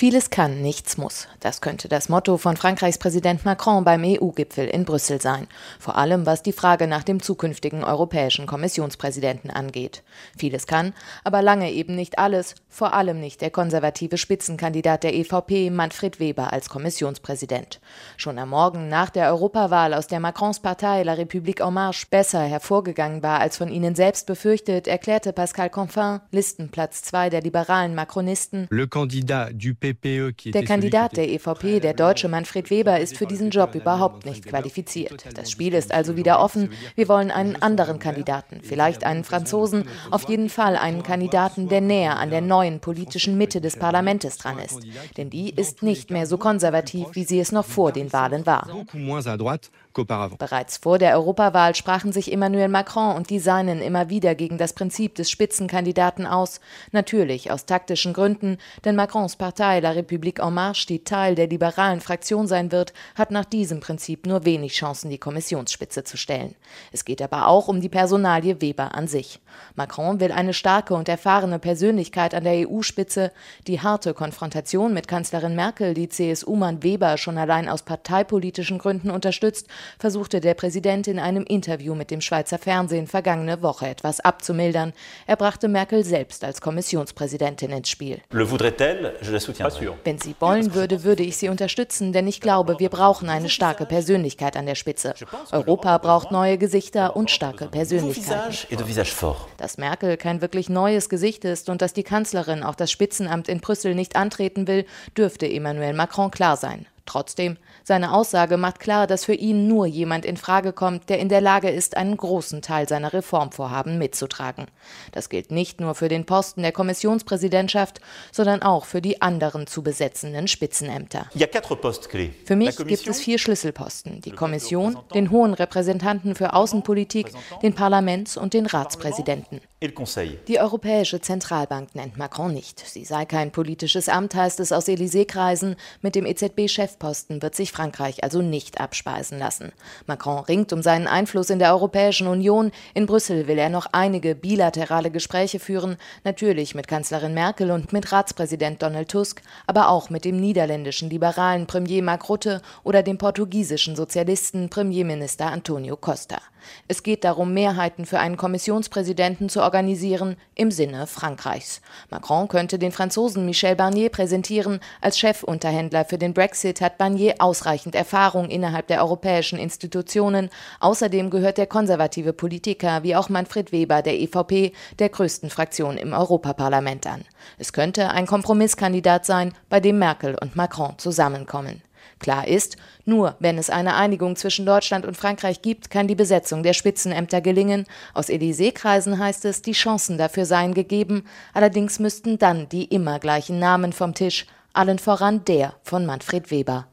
Vieles kann, nichts muss. Das könnte das Motto von Frankreichs Präsident Macron beim EU-Gipfel in Brüssel sein. Vor allem, was die Frage nach dem zukünftigen europäischen Kommissionspräsidenten angeht. Vieles kann, aber lange eben nicht alles. Vor allem nicht der konservative Spitzenkandidat der EVP, Manfred Weber, als Kommissionspräsident. Schon am Morgen nach der Europawahl, aus der Macrons Partei La République en Marche besser hervorgegangen war als von ihnen selbst befürchtet, erklärte Pascal Canfin, Listenplatz 2 der liberalen Macronisten: Der Kandidat der EVP, der Deutsche Manfred Weber, ist für diesen Job überhaupt nicht qualifiziert. Das Spiel ist also wieder offen. Wir wollen einen anderen Kandidaten, vielleicht einen Franzosen, auf jeden Fall einen Kandidaten, der näher an der neuen politischen Mitte des Parlaments dran ist. Denn die ist nicht mehr so konservativ, wie sie es noch vor den Wahlen war. Bereits vor der Europawahl sprachen sich Emmanuel Macron und die Seinen immer wieder gegen das Prinzip des Spitzenkandidaten aus. Natürlich aus taktischen Gründen, denn Macrons Partei La République en Marche, die Teil der liberalen Fraktion sein wird, hat nach diesem Prinzip nur wenig Chancen, die Kommissionsspitze zu stellen. Es geht aber auch um die Personalie Weber an sich. Macron will eine starke und erfahrene Persönlichkeit an der EU-Spitze. Die harte Konfrontation mit Kanzlerin Merkel, die CSU-Mann Weber schon allein aus parteipolitischen Gründen unterstützt, versuchte der Präsident in einem Interview mit dem Schweizer Fernsehen vergangene Woche etwas abzumildern. Er brachte Merkel selbst als Kommissionspräsidentin ins Spiel. Wenn sie wollen würde, würde ich sie unterstützen, denn ich glaube, wir brauchen eine starke Persönlichkeit an der Spitze. Europa braucht neue Gesichter und starke Persönlichkeiten. Dass Merkel kein wirklich neues Gesicht ist und dass die Kanzlerin auch das Spitzenamt in Brüssel nicht antreten will, dürfte Emmanuel Macron klar sein. Trotzdem, seine Aussage macht klar, dass für ihn nur jemand in Frage kommt, der in der Lage ist, einen großen Teil seiner Reformvorhaben mitzutragen. Das gilt nicht nur für den Posten der Kommissionspräsidentschaft, sondern auch für die anderen zu besetzenden Spitzenämter. Für mich gibt es 4 Schlüsselposten: die Kommission, den Hohen Repräsentanten für Außenpolitik, den Parlaments- und den Ratspräsidenten. Die Europäische Zentralbank nennt Macron nicht. Sie sei kein politisches Amt, heißt es aus Élysée-Kreisen. Mit dem EZB-Chefposten wird sich Frankreich also nicht abspeisen lassen. Macron ringt um seinen Einfluss in der Europäischen Union. In Brüssel will er noch einige bilaterale Gespräche führen, natürlich mit Kanzlerin Merkel und mit Ratspräsident Donald Tusk, aber auch mit dem niederländischen liberalen Premier Mark Rutte oder dem portugiesischen Sozialisten Premierminister Antonio Costa. Es geht darum, Mehrheiten für einen Kommissionspräsidenten zu organisieren im Sinne Frankreichs. Macron könnte den Franzosen Michel Barnier präsentieren. Als Chefunterhändler für den Brexit hat Barnier ausreichend Erfahrung innerhalb der europäischen Institutionen. Außerdem gehört der konservative Politiker wie auch Manfred Weber der EVP, der größten Fraktion im Europaparlament, an. Es könnte ein Kompromisskandidat sein, bei dem Merkel und Macron zusammenkommen. Klar ist, nur wenn es eine Einigung zwischen Deutschland und Frankreich gibt, kann die Besetzung der Spitzenämter gelingen. Aus Élysée-Kreisen heißt es, die Chancen dafür seien gegeben. Allerdings müssten dann die immer gleichen Namen vom Tisch, allen voran der von Manfred Weber.